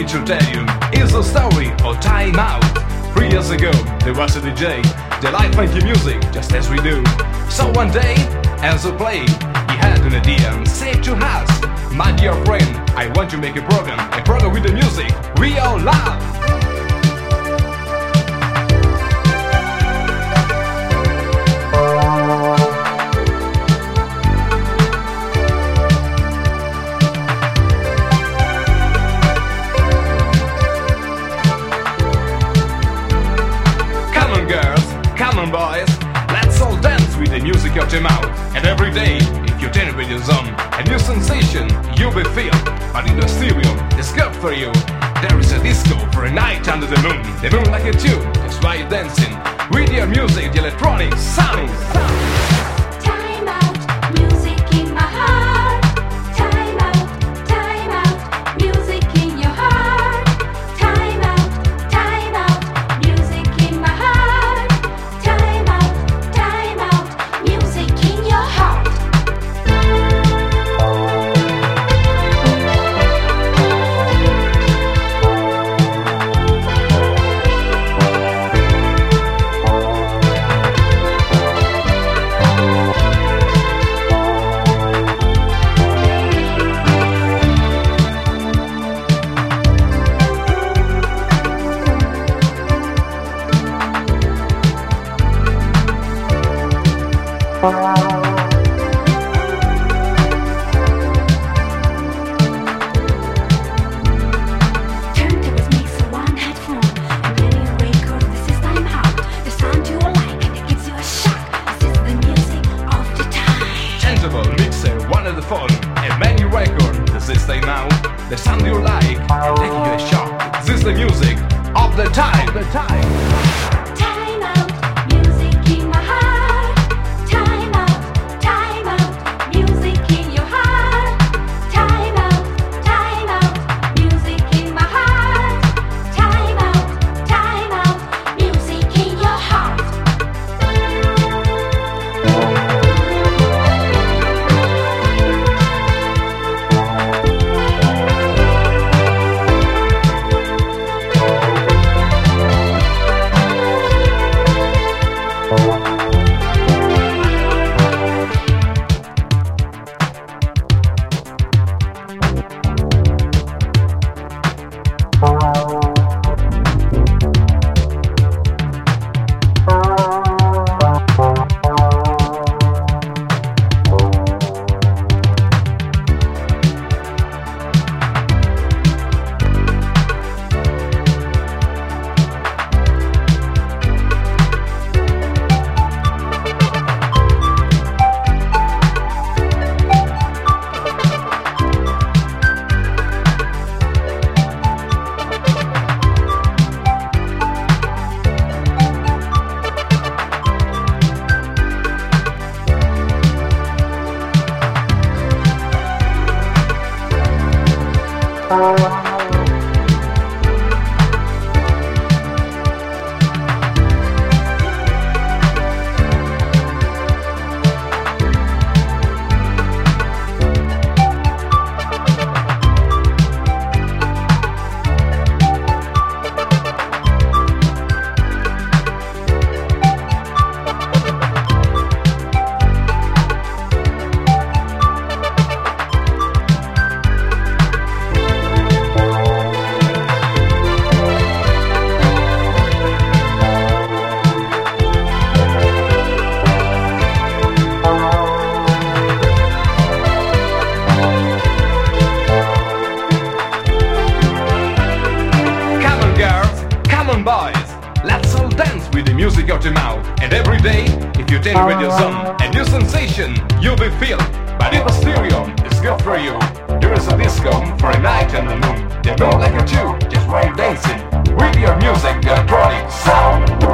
me to tell you is the story of Time Out. 3 years ago, there was a DJ, they like funky music just as we do. So one day, as a play, he had an idea and said to us, my dear friend, I want to make a program with the music we all love. Come on boys, let's all dance with the music of Time Out. And every day, if you turn it with your zone, a new sensation you will feel. But in the stereo, it's good for you. There is a disco for a night under the moon like a tune, that's why you're dancing with your music, the electronic sound. Time out, music in my heart. Time out, music in your heart. Time out, music in my heart. Time out, music in your heart. Turntables mix one headphone and play a record. This is Time Out. The sound you like and it gives you a shock. This is the music of the time. Changeable mixer, one at the phone, a menu record. This is Time Out, the sound you like, and taking you a shock. This is the music of the time. Time out, music in my heart. Time out, music in your heart. Time out, music in my heart. Time out, music in your heart. Boys, let's all dance with the music of Time Out. And every day, if you turn with your zone, a new sensation you'll be feel. But if a stereo is good for you, there is a disco for a night on the moon. They don't like a tune, just while dancing with your music, electronic sound.